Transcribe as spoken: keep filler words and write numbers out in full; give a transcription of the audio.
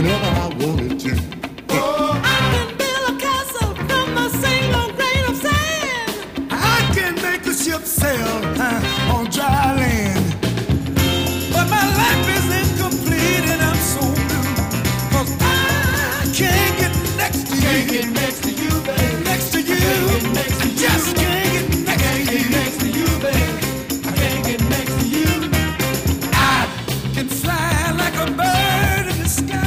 whenever I wanted to. Oh, I can build a castle from a single grain of sand. I can make a ship sail uh, on dry land. But my life is incomplete and I'm so blue, 'cause I can't get next to you. Can't get next to you.